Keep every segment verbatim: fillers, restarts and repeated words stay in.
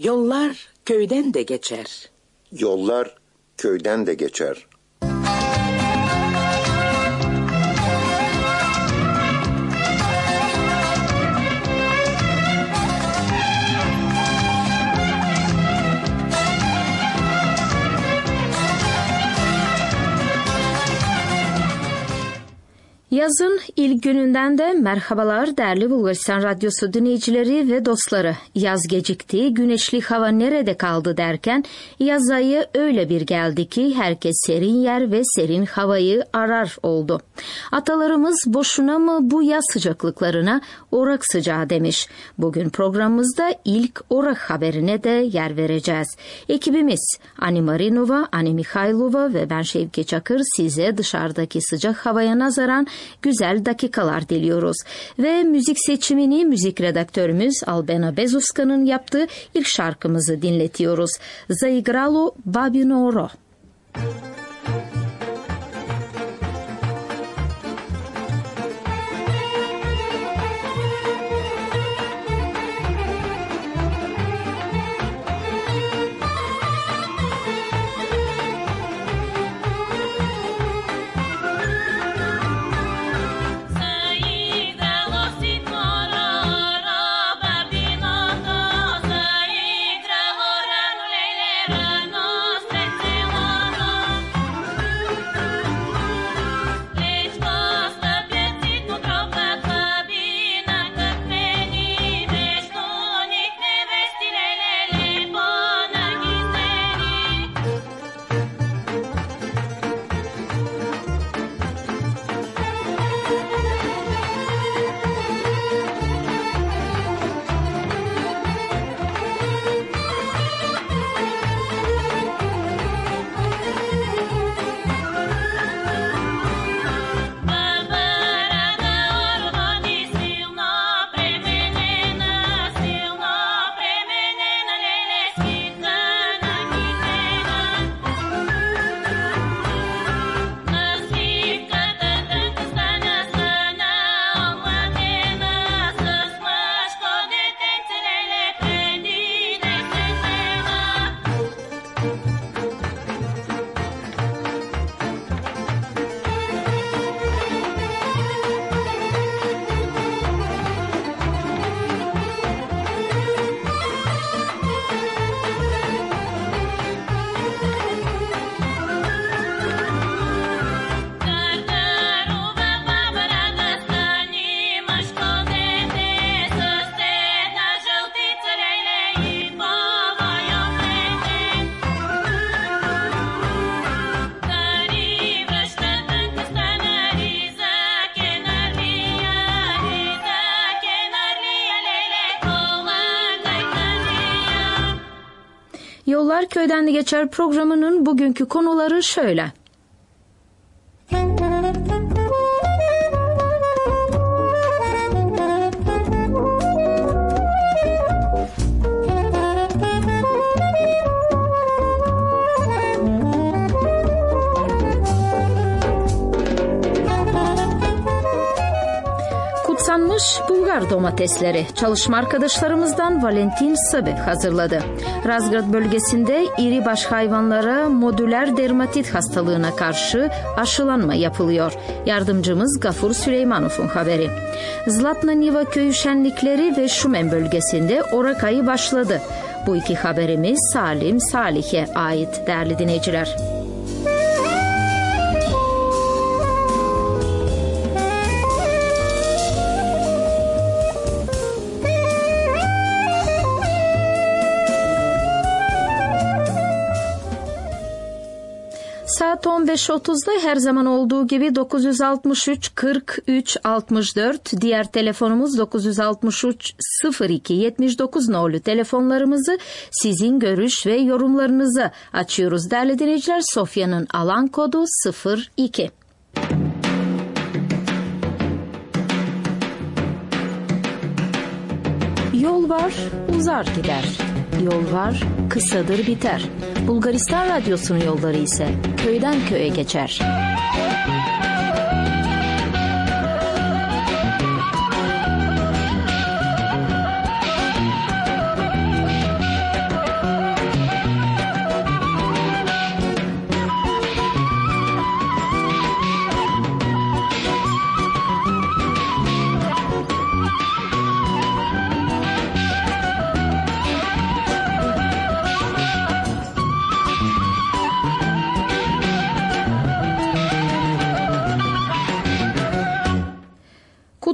Yollar köyden de geçer. Yollar köyden de geçer. Yazın ilk gününden de merhabalar değerli Bulgaristan Radyosu dinleyicileri ve dostları. Yaz gecikti, güneşli hava nerede kaldı derken yaz ayı öyle bir geldi ki herkes serin yer ve serin havayı arar oldu. Atalarımız boşuna mı bu yaz sıcaklıklarına orak sıcağı demiş. Bugün programımızda ilk orak haberine de yer vereceğiz. Ekibimiz Ani Marinova, Ani Mikhailova ve ben Şevki Çakır size dışarıdaki sıcak havaya nazaran güzel dakikalar diliyoruz. Ve müzik seçimini müzik redaktörümüz Albena Bezuska'nın yaptığı ilk şarkımızı dinletiyoruz. Zaigralo Babino Oro. Yollar Köyden de Geçer programının bugünkü konuları şöyle. Kutsanmış Bulgar domatesleri çalışma arkadaşlarımızdan Valentin Sabe hazırladı. Razgrad bölgesinde iri baş hayvanlara modüler dermatit hastalığına karşı aşılanma yapılıyor. Yardımcımız Gafur Süleymanov'un haberi. Zlatna Niva köyü şenlikleri ve Şumen bölgesinde Orak ayı başladı. Bu iki haberimiz Salim Salih'e ait değerli dinleyiciler. Saat on beş otuzda her zaman olduğu gibi dokuz yüz altmış üç kırk üç altmış dört, diğer telefonumuz dokuz yüz altmış üç sıfır iki yetmiş dokuz nolu telefonlarımızı sizin görüş ve yorumlarınızı açıyoruz. Değerli dinleyiciler, Sofya'nın alan kodu sıfır iki. Yol var, uzar gider. Yol var, kısadır biter. Bulgaristan Radyosu'nun yolları ise köyden köye geçer.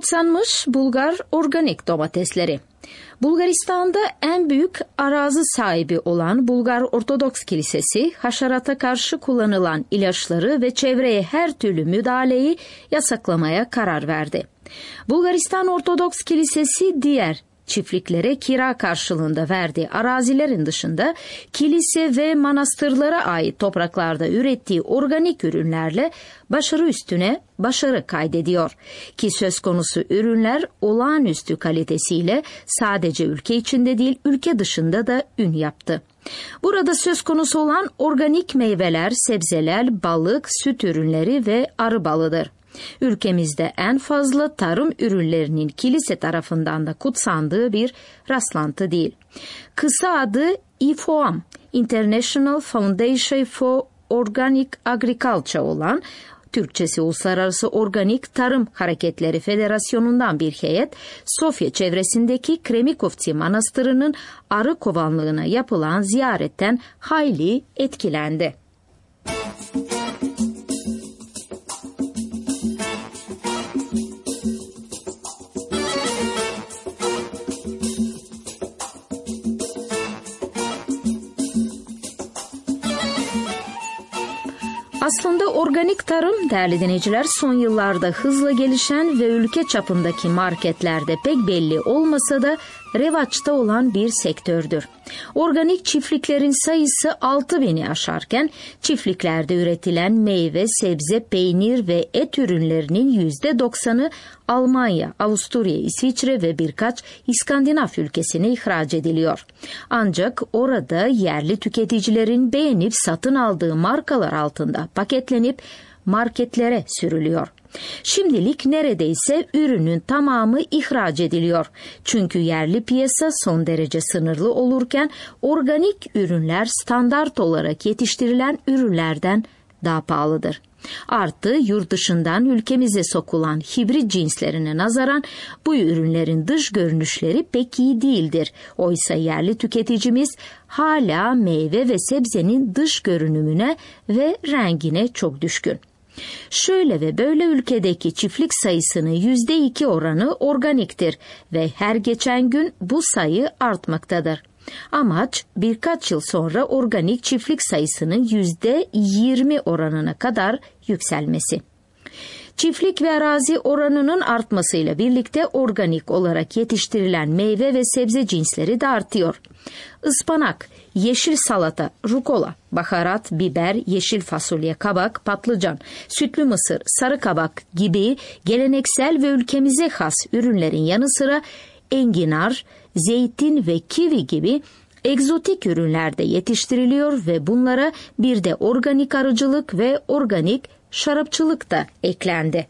Kutsanmış Bulgar organik domatesleri. Bulgaristan'da en büyük arazi sahibi olan Bulgar Ortodoks Kilisesi, haşerata karşı kullanılan ilaçları ve çevreye her türlü müdahaleyi yasaklamaya karar verdi. Bulgaristan Ortodoks Kilisesi diğer çiftliklere kira karşılığında verdiği arazilerin dışında kilise ve manastırlara ait topraklarda ürettiği organik ürünlerle başarı üstüne başarı kaydediyor. Ki söz konusu ürünler olağanüstü kalitesiyle sadece ülke içinde değil ülke dışında da ün yaptı. Burada söz konusu olan organik meyveler, sebzeler, balık, süt ürünleri ve arı balıdır. Ülkemizde en fazla tarım ürünlerinin kilise tarafından da kutsandığı bir rastlantı değil. Kısa adı I F O A M, International Foundation for Organic Agriculture olan, Türkçesi Uluslararası Organik Tarım Hareketleri Federasyonu'ndan bir heyet, Sofya çevresindeki Kremikovci Manastırı'nın arı kovanlığına yapılan ziyaretten hayli etkilendi. Aslında organik tarım değerli dinleyiciler son yıllarda hızla gelişen ve ülke çapındaki marketlerde pek belli olmasa da revaçta olan bir sektördür. Organik çiftliklerin sayısı altı bini aşarken çiftliklerde üretilen meyve, sebze, peynir ve et ürünlerinin yüzde doksanı Almanya, Avusturya, İsviçre ve birkaç İskandinav ülkesine ihraç ediliyor. Ancak orada yerli tüketicilerin beğenip satın aldığı markalar altında paketlenip marketlere sürülüyor. Şimdilik neredeyse ürünün tamamı ihraç ediliyor. Çünkü yerli piyasa son derece sınırlı olurken organik ürünler standart olarak yetiştirilen ürünlerden daha pahalıdır. Artı yurt dışından ülkemize sokulan hibrit cinslerine nazaran bu ürünlerin dış görünüşleri pek iyi değildir. Oysa yerli tüketicimiz hala meyve ve sebzenin dış görünümüne ve rengine çok düşkün. Şöyle ve böyle ülkedeki çiftlik sayısının yüzde iki oranı organiktir ve her geçen gün bu sayı artmaktadır. Amaç birkaç yıl sonra organik çiftlik sayısının yüzde yirmi oranına kadar yükselmesi. Çiftlik ve arazi oranının artmasıyla birlikte organik olarak yetiştirilen meyve ve sebze cinsleri de artıyor. Ispanak, yeşil salata, rukola, baharat, biber, yeşil fasulye, kabak, patlıcan, sütlü mısır, sarı kabak gibi geleneksel ve ülkemize has ürünlerin yanı sıra enginar, zeytin ve kivi gibi egzotik ürünler de yetiştiriliyor ve bunlara bir de organik arıcılık ve organik şarapçılık da eklendi.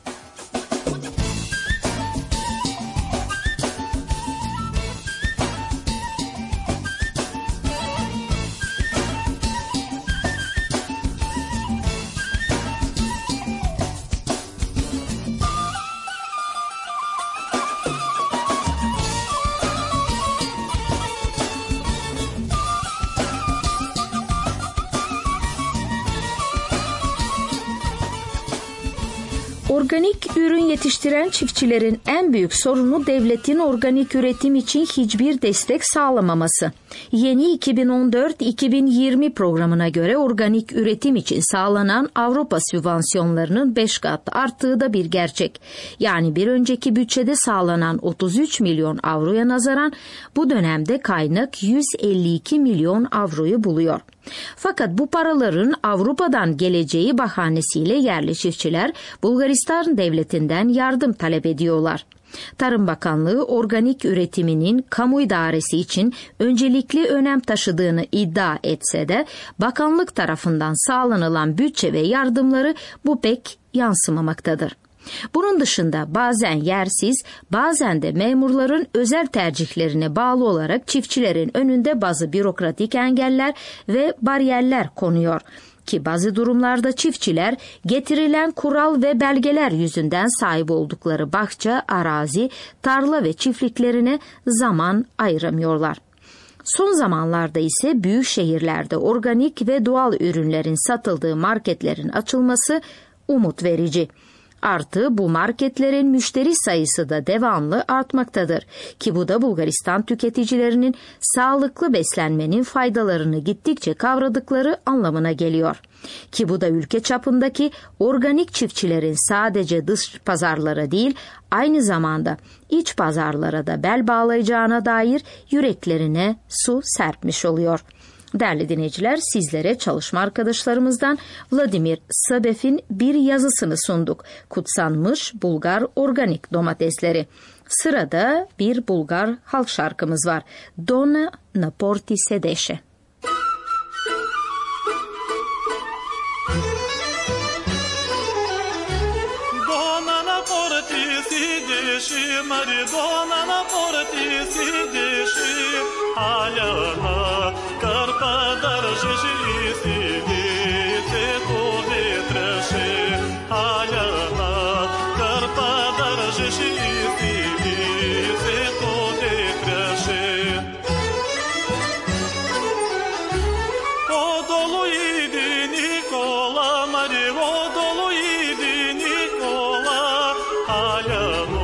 Organik ürün yetiştiren çiftçilerin en büyük sorunu devletin organik üretim için hiçbir destek sağlamaması. Yeni iki bin on dört iki bin yirmi programına göre organik üretim için sağlanan Avrupa sübvansiyonlarının beş kat arttığı da bir gerçek. Yani bir önceki bütçede sağlanan otuz üç milyon avroya nazaran bu dönemde kaynak yüz elli iki milyon avroyu buluyor. Fakat bu paraların Avrupa'dan geleceği bahanesiyle yerli çiftçiler Bulgaristan devletinden yardım talep ediyorlar. Tarım Bakanlığı organik üretiminin kamu idaresi için öncelikli önem taşıdığını iddia etse de bakanlık tarafından sağlanılan bütçe ve yardımları bu pek yansımamaktadır. Bunun dışında bazen yersiz, bazen de memurların özel tercihlerine bağlı olarak çiftçilerin önünde bazı bürokratik engeller ve bariyerler konuyor. Ki bazı durumlarda çiftçiler getirilen kural ve belgeler yüzünden sahip oldukları bahçe, arazi, tarla ve çiftliklerine zaman ayıramıyorlar. Son zamanlarda ise büyük şehirlerde organik ve doğal ürünlerin satıldığı marketlerin açılması umut verici. Artı bu marketlerin müşteri sayısı da devamlı artmaktadır. Ki bu da Bulgaristan tüketicilerinin sağlıklı beslenmenin faydalarını gittikçe kavradıkları anlamına geliyor. Ki bu da ülke çapındaki organik çiftçilerin sadece dış pazarlara değil, aynı zamanda iç pazarlara da bel bağlayacağına dair yüreklerine su serpmiş oluyor. Değerli dinleyiciler, sizlere çalışma arkadaşlarımızdan Vladimir Sabef'in bir yazısını sunduk. Kutsanmış Bulgar organik domatesleri. Sırada bir Bulgar halk şarkımız var. Dona na porti sedeše. Maridona na porti sideši, Aljana karpa daržeši i sidice tu vetreši. Aljana karpa daržeši i sidice tu vetreši. Odolu idi Nikola, Mari, odolu idi Nikola, Aljanu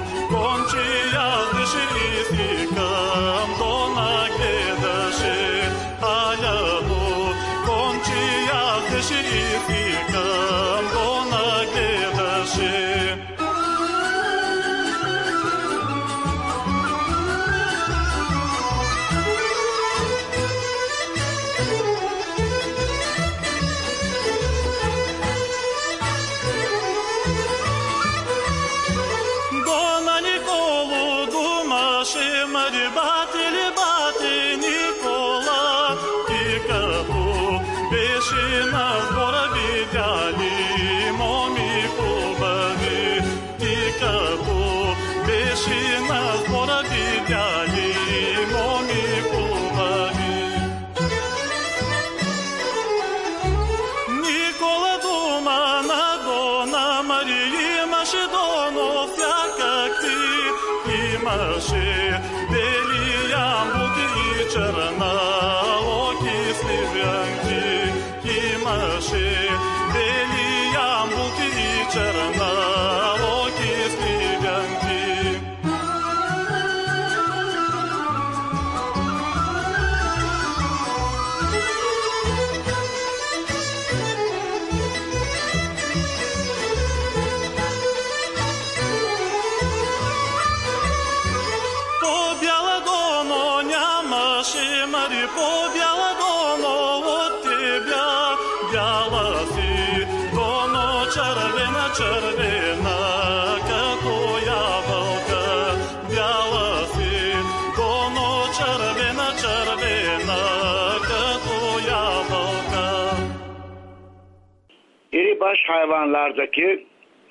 baş hayvanlardaki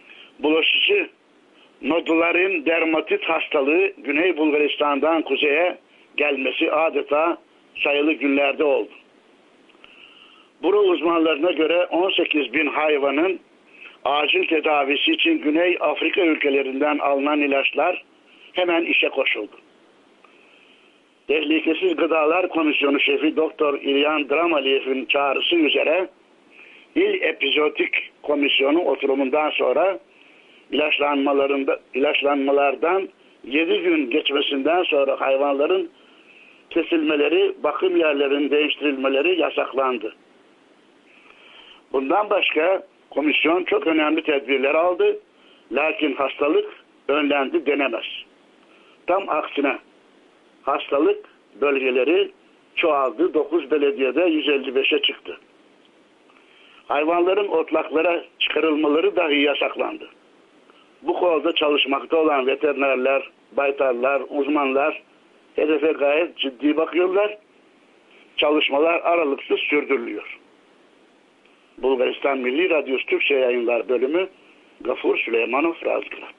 bulaşıcı nodularin dermatit hastalığı Güney Bulgaristan'dan kuzeye gelmesi adeta sayılı günlerde oldu. Buro uzmanlarına göre on sekiz bin hayvanın acil tedavisi için Güney Afrika ülkelerinden alınan ilaçlar hemen işe koşuldu. Tehlikesiz Gıdalar Komisyonu Şefi Doktor İlyan Dramaliyev'in çağrısı üzere İl Epizootik Komisyonu oturumundan sonra ilaçlanmalarında, ilaçlanmalardan yedi gün geçmesinden sonra hayvanların kesilmeleri, bakım yerlerinin değiştirilmeleri yasaklandı. Bundan başka komisyon çok önemli tedbirler aldı. Lakin hastalık önlendi denemez. Tam aksine hastalık bölgeleri çoğaldı. dokuz belediyede yüz elli beşe çıktı. Hayvanların otlaklara çıkarılmaları dahi yasaklandı. Bu konuda çalışmakta olan veterinerler, baytarlar, uzmanlar hedefe gayet ciddi bakıyorlar. Çalışmalar aralıksız sürdürülüyor. Bulgaristan Milli Radyosu Türkçe Yayınlar Bölümü Gafur Süleymanov Razgrad.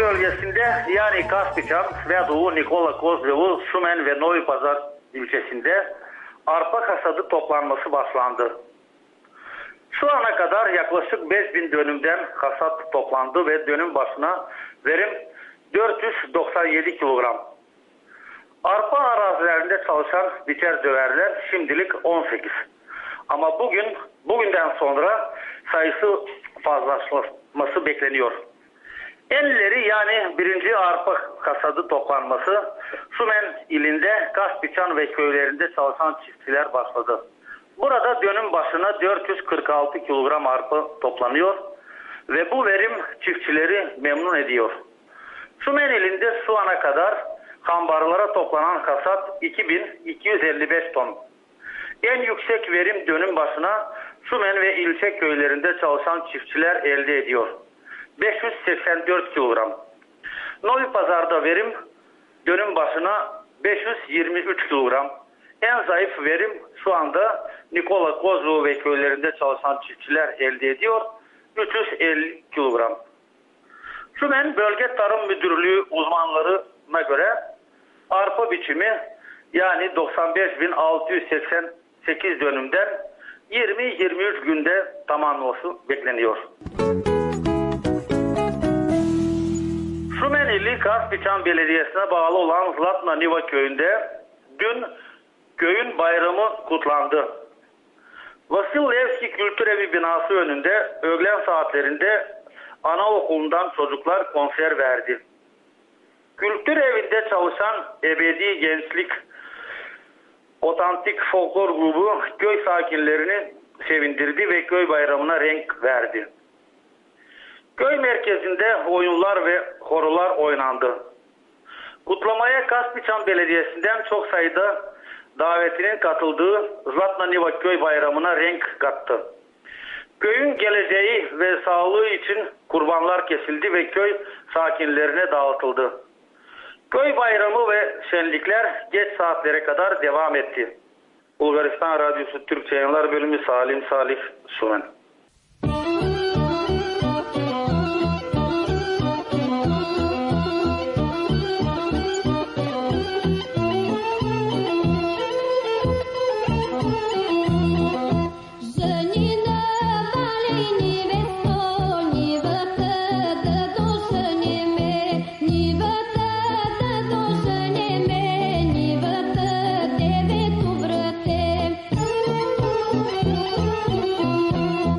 bölgesinde yani Kaspiçan ve Doğu Nikola Kozlovu, Şumen ve Novi Pazar ilçesinde arpa hasadı toplanması başlandı. Şu ana kadar yaklaşık beş bin dönümden hasat toplandı ve dönüm başına verim dört yüz doksan yedi kilogram. Arpa arazilerinde çalışan biçer döverler şimdilik on sekiz. Ama bugün bugünden sonra sayısı fazlalaşması bekleniyor. En ileri yani birinci arpa hasadı toplanması Şumen ilinde Kaspiçan ve köylerinde çalışan çiftçiler başladı. Burada dönüm başına dört yüz kırk altı kilogram arpa toplanıyor ve bu verim çiftçileri memnun ediyor. Şumen ilinde şu ana kadar ambarlara toplanan hasat iki bin iki yüz elli beş ton. En yüksek verim dönüm başına Şumen ve ilçe köylerinde çalışan çiftçiler elde ediyor. beş yüz seksen dört kilogram. Novi Pazar'da verim dönüm başına beş yüz yirmi üç kilogram. En zayıf verim şu anda Nikola Kozlovu ve köylerinde çalışan çiftçiler elde ediyor. üç yüz elli kilogram. Şumen Bölge Tarım Müdürlüğü uzmanlarına göre arpa biçimi yani doksan beş bin altı yüz seksen sekiz dönümden yirmi yirmi üç günde tamamlanması bekleniyor. Şumen ili Kaspiçan Belediyesi'ne bağlı olan Zlatna Niva köyünde dün köyün bayramı kutlandı. Vasil Levski Kültür Evi binası önünde öğlen saatlerinde anaokulundan çocuklar konser verdi. Kültür evinde çalışan Ebedi Gençlik Otantik Folklor grubu köy sakinlerini sevindirdi ve köy bayramına renk verdi. Köy merkezinde oyunlar ve horolar oynandı. Kutlamaya Kaspiçan Belediyesi'nden çok sayıda davetinin katıldığı Zlatna Niva köy bayramına renk kattı. Köyün geleceği ve sağlığı için kurbanlar kesildi ve köy sakinlerine dağıtıldı. Köy bayramı ve şenlikler geç saatlere kadar devam etti. Bulgaristan Radyosu Türkçe Yayınlar Bölümü Salim Salih Şumen. Thank you.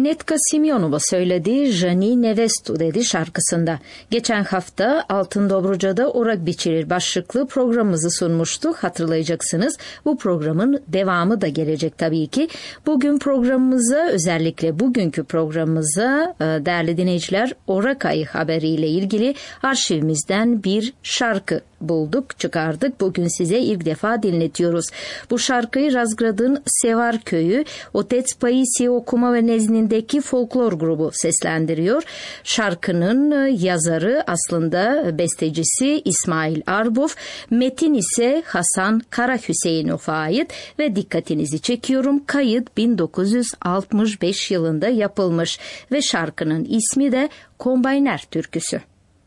Netka Simyonova söyledi, Jani Nevestu dedi şarkısında. Geçen hafta Altın Dobruca'da Orak Biçilir başlıklı programımızı sunmuştuk. Hatırlayacaksınız. Bu programın devamı da gelecek tabii ki. Bugün programımıza, özellikle bugünkü programımıza değerli dinleyiciler, Orak ayı haberiyle ilgili arşivimizden bir şarkı bulduk, çıkardık. Bugün size ilk defa dinletiyoruz. Bu şarkıyı Razgrad'ın Sevar Köyü Otets Paisi Okuma ve Nezdindeki folklor grubu seslendiriyor. Şarkının yazarı, aslında bestecisi İsmail Arbov, metin ise Hasan Karahüseyinov'a ait ve dikkatinizi çekiyorum, kayıt bin dokuz yüz altmış beş yılında yapılmış ve şarkının ismi de Kombayner Türküsü.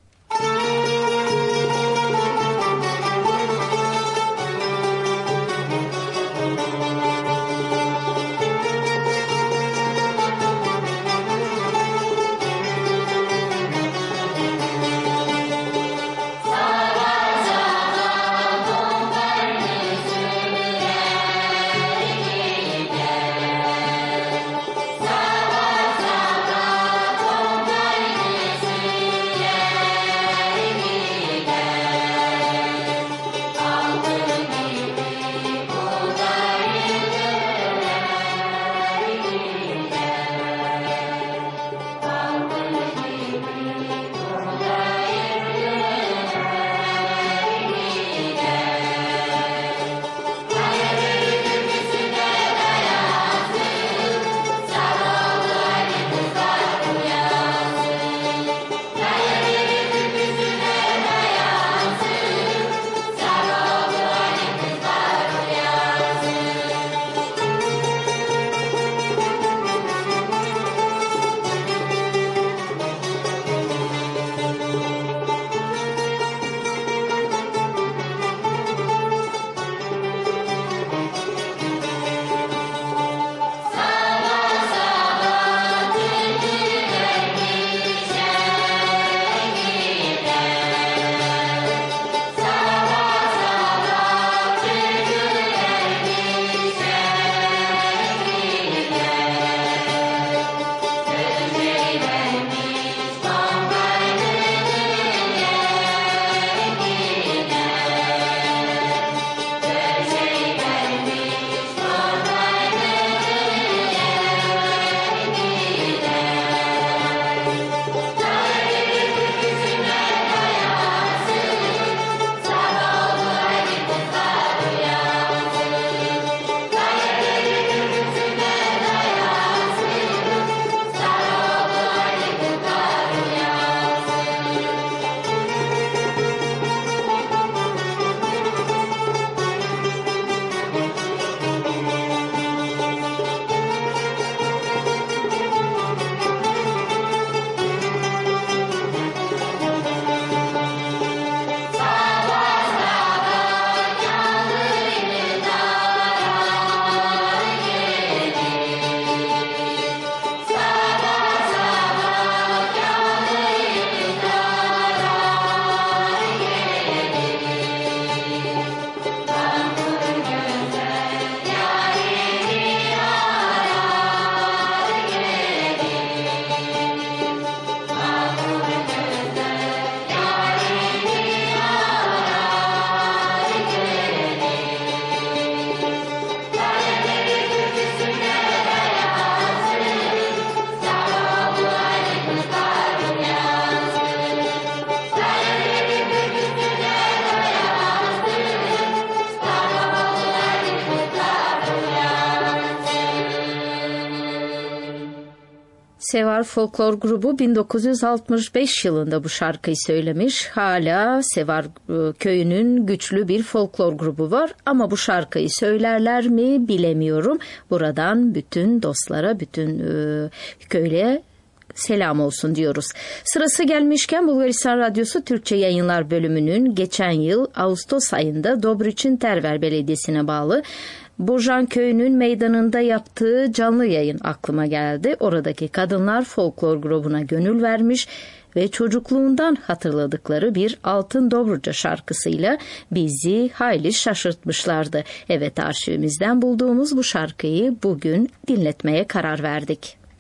Sevar Folklor Grubu bin dokuz yüz altmış beş yılında bu şarkıyı söylemiş. Hala Sevar köyünün güçlü bir folklor grubu var ama bu şarkıyı söylerler mi bilemiyorum. Buradan bütün dostlara, bütün e, köyle selam olsun diyoruz. Sırası gelmişken Bulgaristan Radyosu Türkçe Yayınlar Bölümünün geçen yıl Ağustos ayında Dobruçin Terver Belediyesi'ne bağlı Bojan Köyü'nün meydanında yaptığı canlı yayın aklıma geldi. Oradaki kadınlar folklor grubuna gönül vermiş ve çocukluğundan hatırladıkları bir Altın Dobruca şarkısıyla bizi hayli şaşırtmışlardı. Evet, arşivimizden bulduğumuz bu şarkıyı bugün dinletmeye karar verdik.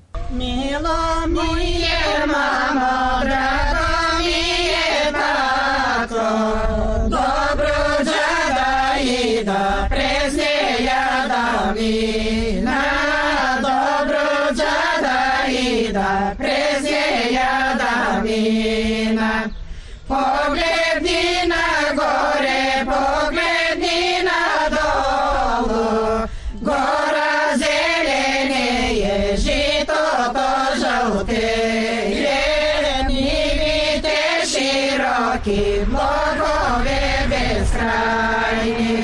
Milo moje mamo, drago mi je tato, dobro džada i da prezneja da mina, dobro džada i da prezneja da mina. Pogledni na gore, pogledni na dolu, gora zelene je, žito to žalteje, nivite široki, blogove beskrajni.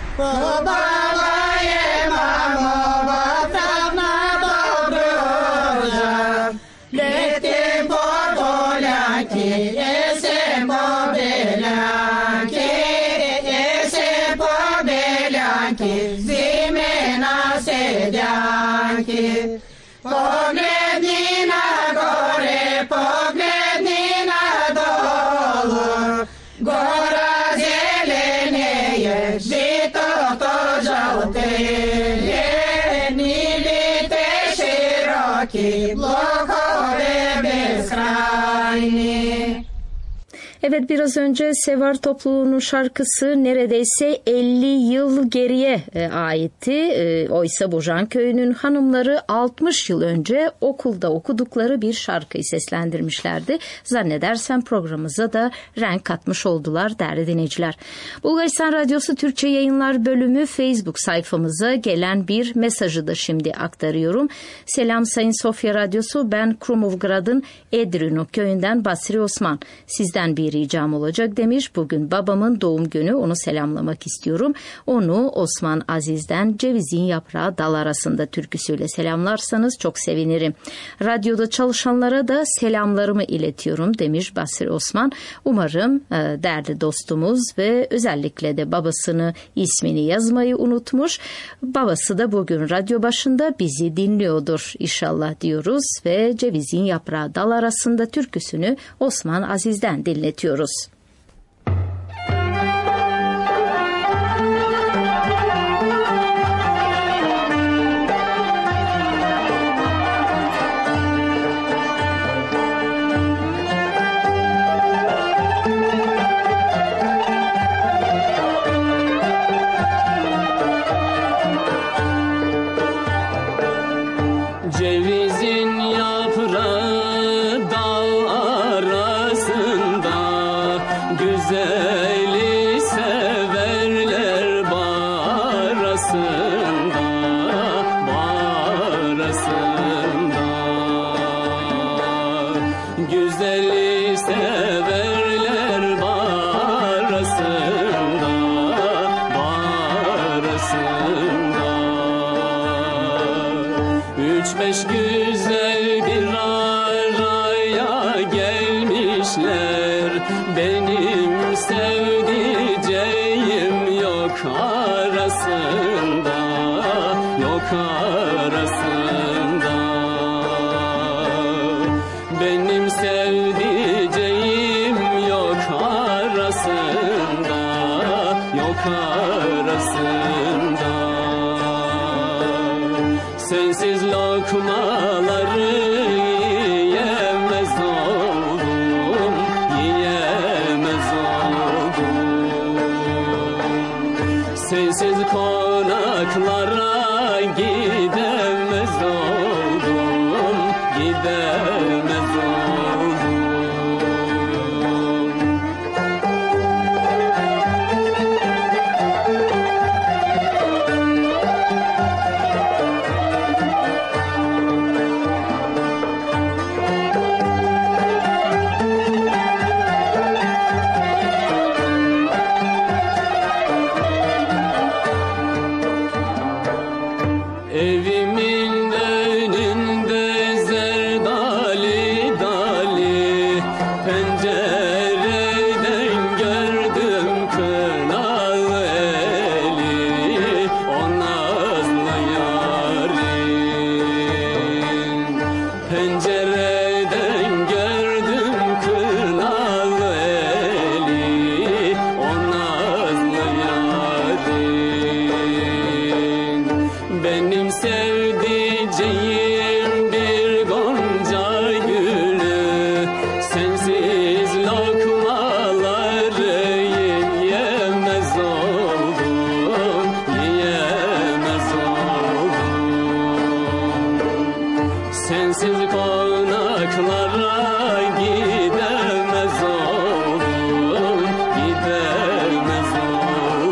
Pobala je mamo, vatavna dobroža, letim po Poljanki, jesem po Beljanki, jesem po Beljanki, zime na sedjanki. Pogledni na gore, pogledni na dolu, gora zeleneje, žito to žalteje, nivite široki, blokove beskrajni. Evet, biraz önce Sevar topluluğunun şarkısı neredeyse elli yıl geriye e, aitti. E, oysa Bojan köyünün hanımları altmış yıl önce okulda okudukları bir şarkıyı seslendirmişlerdi. Zannedersem programımıza da renk katmış oldular değerli dinleyiciler. Bulgaristan Radyosu Türkçe Yayınlar bölümü Facebook sayfamıza gelen bir mesajı da şimdi aktarıyorum. Selam Sayın Sofya Radyosu, ben Krumovgrad'ın Edrino köyünden Basri Osman. Sizden bir ricam olacak demiş. Bugün babamın doğum günü, onu selamlamak istiyorum. Onu Osman Aziz'den Cevizin Yaprağı Dal Arasında türküsüyle selamlarsanız çok sevinirim. Radyoda çalışanlara da selamlarımı iletiyorum demiş Basri Osman. Umarım e, değerli dostumuz ve özellikle de babasını, ismini yazmayı unutmuş. Babası da bugün radyo başında bizi dinliyordur inşallah diyoruz ve Cevizin Yaprağı Dal Arasında türküsünü Osman Aziz'den dinletiyoruz. Cevizin yaprağı dal arasında, güzeli severler barasında, barasında. Güzeli severler barasında, barasında. Üç beş güzel bir araya gelmişler, benim sevdiceğim yok arasında, yok arasında. Benim sevdiceğim yok arasında, yok arasında. Sensiz lokmaları yiyemez oldum, yiyemez oldum. Sensiz konaklara gidemez oldum, gidemez oldum. Evimin önünde zerdali dali, pencereden gördüm kınalı eli, o nazlı yarim. Pencereden gördüm kınalı eli, o nazlı yarim. Benim sevdiceğim bir sensiz konaklara gidemez oldum, gidemez oldum.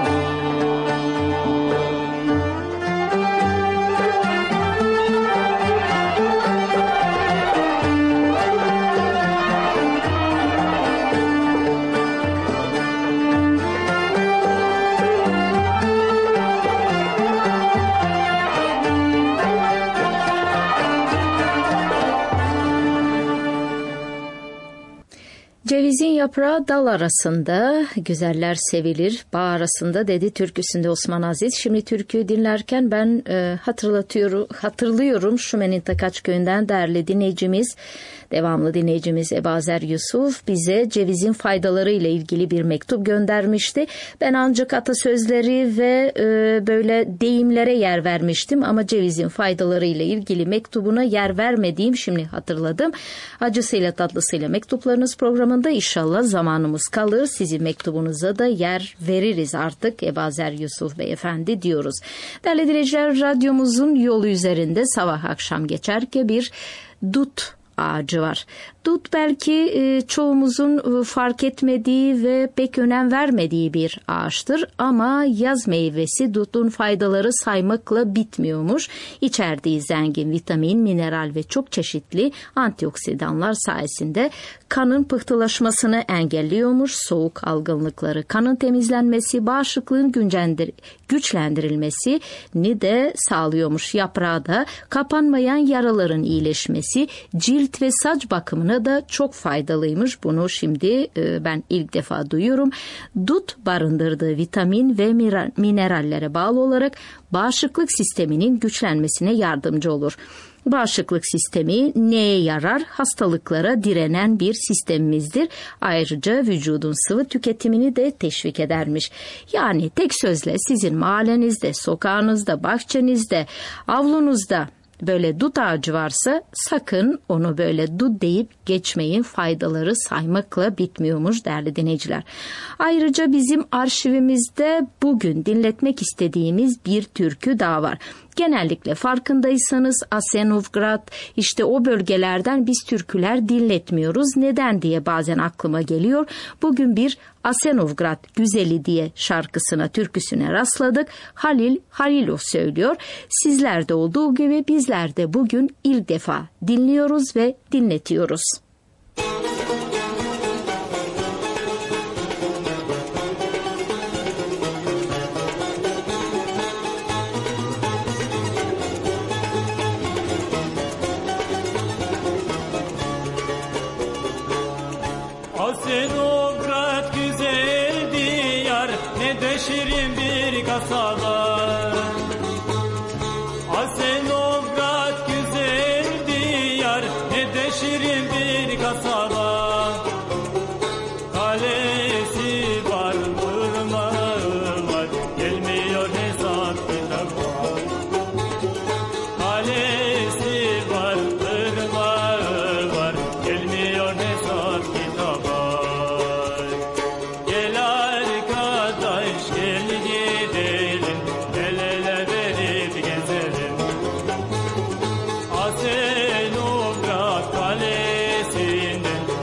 Cevizin yaprağı dal arasında, güzeller sevilir, bağ arasında dedi türküsünde Osman Aziz. Şimdi türküyü dinlerken ben e, hatırlatıyorum, hatırlıyorum Şumen'in Takaç köyünden değerli dinleyicimiz, devamlı dinleyicimiz Ebazer Yusuf bize cevizin faydaları ile ilgili bir mektup göndermişti. Ben ancak atasözleri ve e, böyle deyimlere yer vermiştim ama cevizin faydaları ile ilgili mektubuna yer vermediğim şimdi hatırladım. Acısıyla tatlısıyla mektuplarınız programında inşallah zamanımız kalır. Sizin mektubunuza da yer veririz artık Ebazer Yusuf Beyefendi diyoruz. Değerli dinleyiciler, radyomuzun yolu üzerinde sabah akşam geçerken bir dut ağacı var. Dut belki e, çoğumuzun e, fark etmediği ve pek önem vermediği bir ağaçtır ama yaz meyvesi dutun faydaları saymakla bitmiyormuş. İçerdiği zengin vitamin, mineral ve çok çeşitli antioksidanlar sayesinde kanın pıhtılaşmasını engelliyormuş. Soğuk algınlıkları, kanın temizlenmesi, bağışıklığın güçlendirilmesini de sağlıyormuş. Yaprağı da kapanmayan yaraların iyileşmesi, cilt ve saç bakımına da çok faydalıymış. Bunu şimdi e, ben ilk defa duyuyorum. Dut barındırdığı vitamin ve minerallere bağlı olarak bağışıklık sisteminin güçlenmesine yardımcı olur. Bağışıklık sistemi neye yarar? Hastalıklara direnen bir sistemimizdir. Ayrıca vücudun sıvı tüketimini de teşvik edermiş. Yani tek sözle sizin mahallenizde, sokağınızda, bahçenizde, avlunuzda böyle dut ağacı varsa sakın onu böyle dut deyip geçmeyin. Faydaları saymakla bitmiyormuş değerli dinleyiciler. Ayrıca bizim arşivimizde bugün dinletmek istediğimiz bir türkü daha var. Genellikle farkındaysanız Asenovgrad, işte o bölgelerden biz türküler dinletmiyoruz. Neden diye bazen aklıma geliyor. Bugün bir Asenovgrad Güzeli diye şarkısına, türküsüne rastladık. Halil Halilov söylüyor. Sizlerde olduğu gibi bizler de bugün ilk defa dinliyoruz ve dinletiyoruz. Asenograd güzel diyar, ne de şirin bir kasaba. Asenograd güzel diyar, ne de şirin bir kasaba. Kalesi var, ırmağı var, gelmiyor hesap kitaba. Kalesi var, ırmağı var, gelmiyor hesap kitaba. Asenograd kalesinden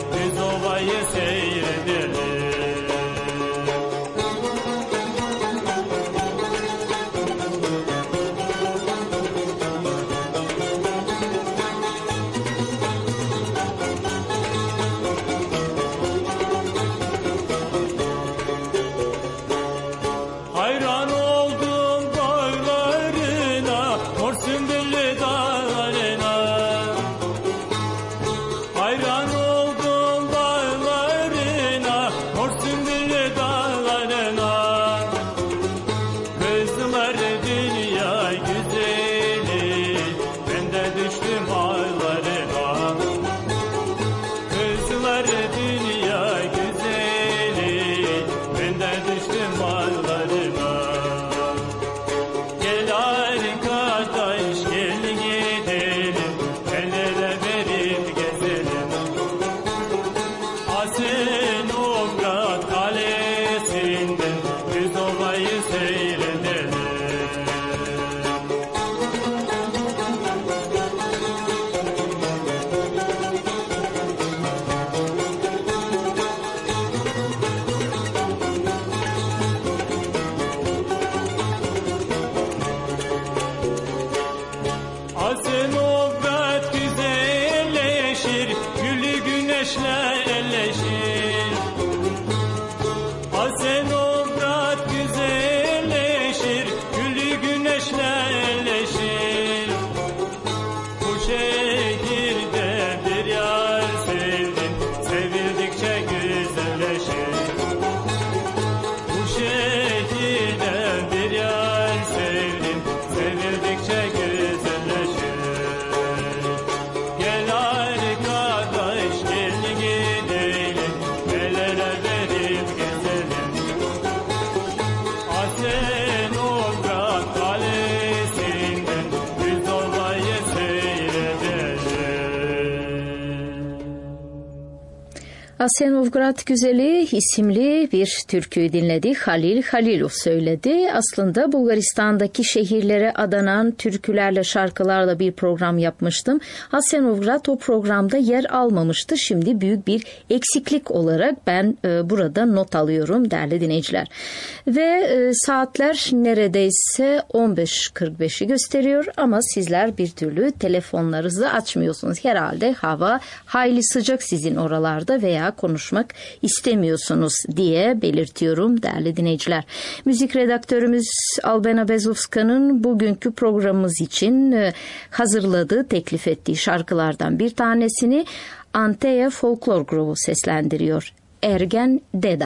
Asenovgrad Güzeli isimli bir türküyü dinledik. Halil Halilov söyledi. Aslında Bulgaristan'daki şehirlere adanan türkülerle, şarkılarla bir program yapmıştım. Asenovgrad o programda yer almamıştı. Şimdi büyük bir eksiklik olarak ben e, burada not alıyorum değerli dinleyiciler. Ve e, saatler neredeyse on beş kırk beşi gösteriyor ama sizler bir türlü telefonlarınızı açmıyorsunuz. Herhalde hava hayli sıcak sizin oralarda veya konuşmak istemiyorsunuz diye belirtiyorum değerli dinleyiciler. Müzik redaktörümüz Albena Bezovska'nın bugünkü programımız için hazırladığı, teklif ettiği şarkılardan bir tanesini Anteya Folklor Grubu seslendiriyor. Ergen Deda.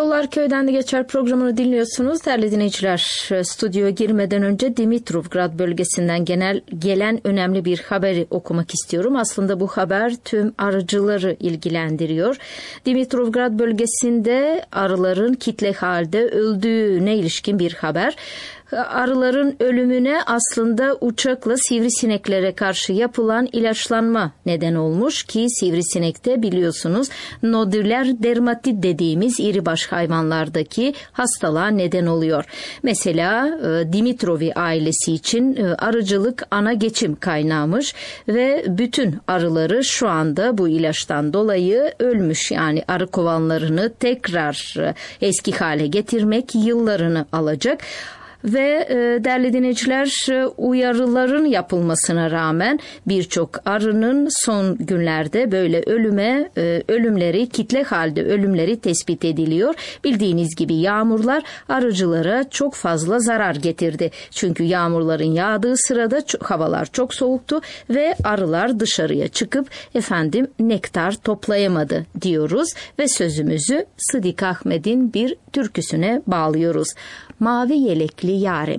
Yollar Köyden de Geçer programını dinliyorsunuz. Değerli dinleyiciler, stüdyoya girmeden önce Dimitrovgrad bölgesinden genel gelen önemli bir haberi okumak istiyorum. Aslında bu haber tüm arıcıları ilgilendiriyor. Dimitrovgrad bölgesinde arıların kitle halde öldüğüne ilişkin bir haber. Arıların ölümüne aslında uçakla sivrisineklere karşı yapılan ilaçlanma neden olmuş ki sivrisinekte biliyorsunuz nodüler dermatit dediğimiz iribaş hayvanlardaki hastalığa neden oluyor. Mesela Dimitrovi ailesi için arıcılık ana geçim kaynağımış ve bütün arıları şu anda bu ilaçtan dolayı ölmüş. Yani arı kovanlarını tekrar eski hale getirmek yıllarını alacak. Ve e, değerli dinleyiciler, uyarıların yapılmasına rağmen birçok arının son günlerde böyle ölüme e, ölümleri kitle halde ölümleri tespit ediliyor. Bildiğiniz gibi yağmurlar arıcılara çok fazla zarar getirdi. Çünkü yağmurların yağdığı sırada havalar çok soğuktu ve arılar dışarıya çıkıp efendim nektar toplayamadı diyoruz ve sözümüzü Sıdık Ahmet'in bir türküsüne bağlıyoruz. Mavi yelekli yarim.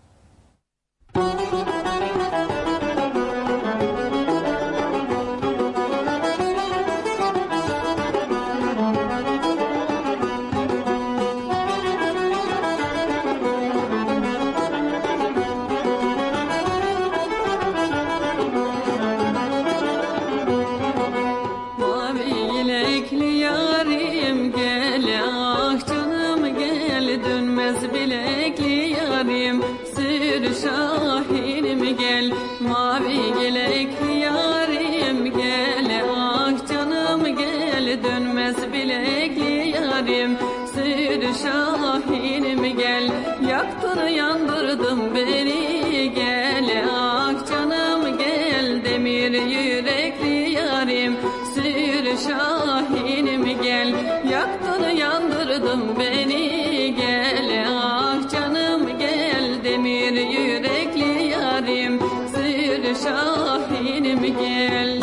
Şahinim gel, yaktın yandırdın beni, gel ak canım gel, demir yürekli yarim. Sür şahinim gel, yaktın yandırdın beni, gel ak canım gel, demir yürekli yarim. Sür şahinim gel.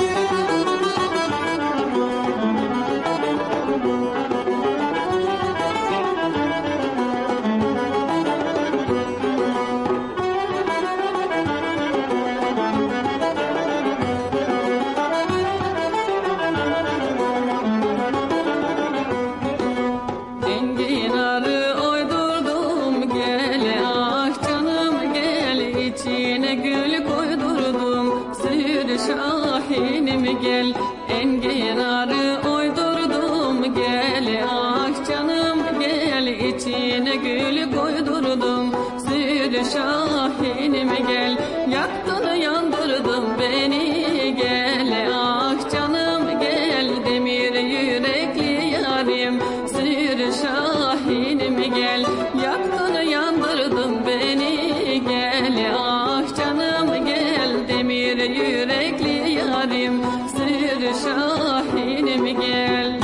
Gel, enginarı oydurdum, gel ak canım gel, içine gül koydurdum. Sür şahinim gel, yaktın yandırdın beni, gel ak canım gel, demir yürekli yarim. Sür şahinim gel, yaktın yandırdın beni, gel ak canım gel, demir yürekli yarim. Şahinim gel.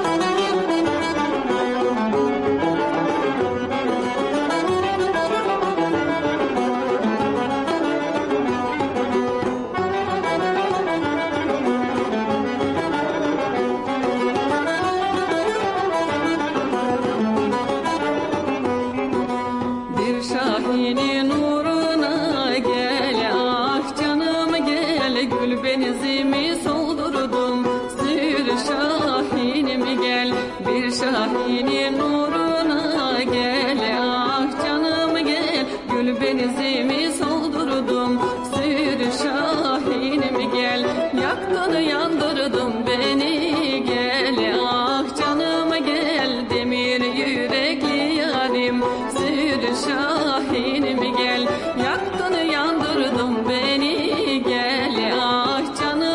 Bir şahinin uğruna gel ah canım gel, gül benizimi soldurdum. Sür şahinim gel, bir şahinin uğruna gel ah canım gel, gül benizimi soldurdum. Sür şahinim gel, yaktın yandırdın beni, gel ah canım gel, demir yürekli yarim. Sür şahinim gel, yaktın yandırdın beni, gel ah canım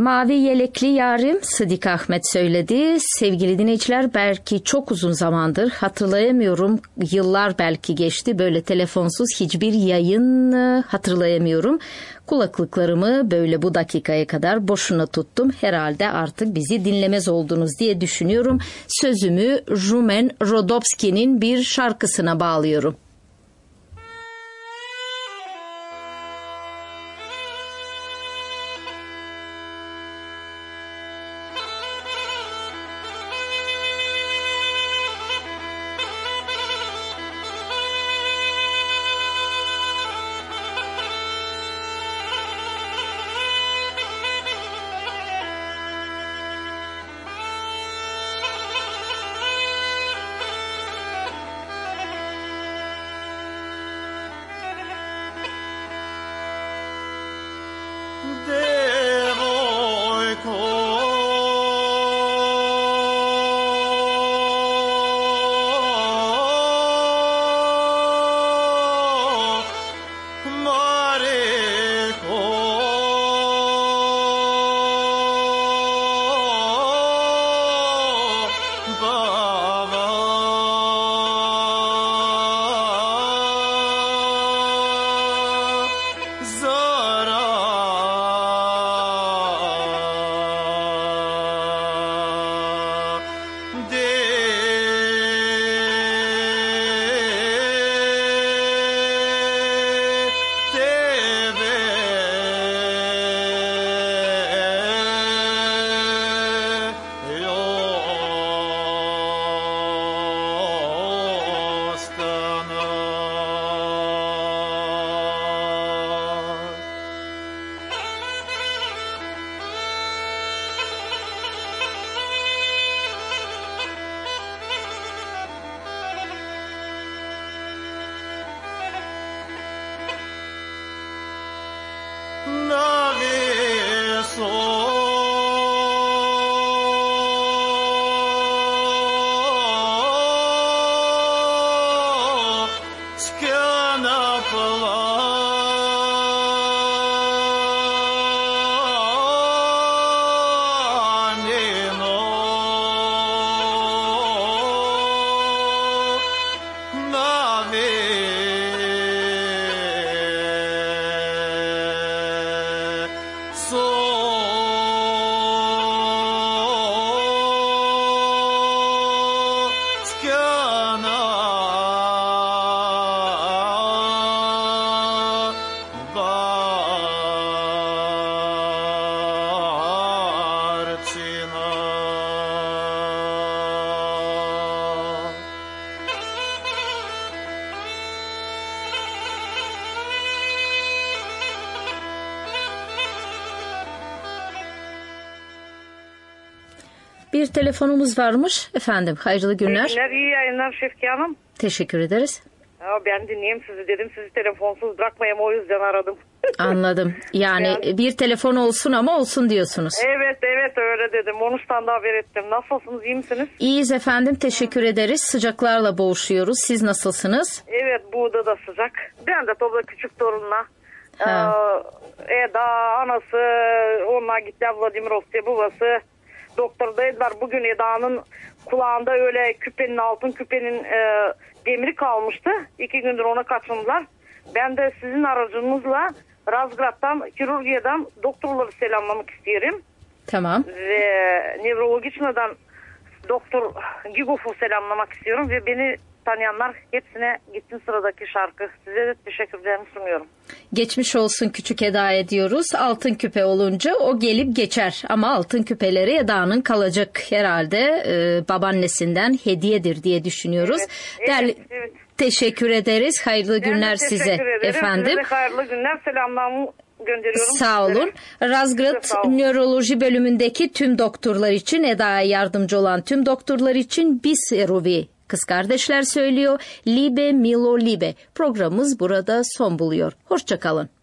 Mavi Yelekli Yarim Sıdık Ahmet söyledi. Sevgili dinleyiciler, belki çok uzun zamandır hatırlayamıyorum. Yıllar belki geçti. Böyle telefonsuz hiçbir yayın hatırlayamıyorum. Kulaklıklarımı böyle bu dakikaya kadar boşuna tuttum. Herhalde artık bizi dinlemez oldunuz diye düşünüyorum. Sözümü Rumen Rodopski'nin bir şarkısına bağlıyorum. Bir telefonumuz varmış. Efendim, hayırlı günler. İyi günler, iyi yayınlar Şefki Hanım. Teşekkür ederiz. Ya ben dinleyeyim sizi dedim. Sizi telefonsuz bırakmayayım, o yüzden aradım. Anladım. Yani, yani bir telefon olsun ama olsun diyorsunuz. Evet evet öyle dedim. Onuş'tan da haber ettim. Nasılsınız, iyi misiniz? İyiyiz efendim, teşekkür ederiz. Sıcaklarla boğuşuyoruz. Siz nasılsınız? Evet, burada da sıcak. Ben de topla küçük torunla. Ha. Ee, Eda anası, onlar gitti Vladimirov'ta babası. Doktordaydılar. Bugün Eda'nın kulağında öyle küpenin, altın küpenin e, demiri kalmıştı. İki gündür ona kaçındılar. Ben de sizin aracınızla Razgrad'dan, kirurgiyadan doktorları selamlamak istiyorum. Tamam. Ve nevrologiçnadan doktor Gigov'u selamlamak istiyorum. Ve beni tanıyanlar hepsine gittin sıradaki şarkı. Size de teşekkürlerimi sunuyorum. Geçmiş olsun küçük Eda'ya diyoruz. Altın küpe olunca o gelip geçer. Ama altın küpeleri Eda'nın kalacak herhalde. Ee, babaannesinden hediyedir diye düşünüyoruz. Evet, Değerli, evet, evet. Teşekkür ederiz. Hayırlı Ben günler size ederim. efendim. Size de hayırlı günler. Selamlarımı gönderiyorum. Sağ olun. Razgrad Nöroloji bölümündeki tüm doktorlar için, Eda'ya yardımcı olan tüm doktorlar için Bis Eruvi kız kardeşler söylüyor. Libe Milo Libe. Programımız burada son buluyor. Hoşça kalın.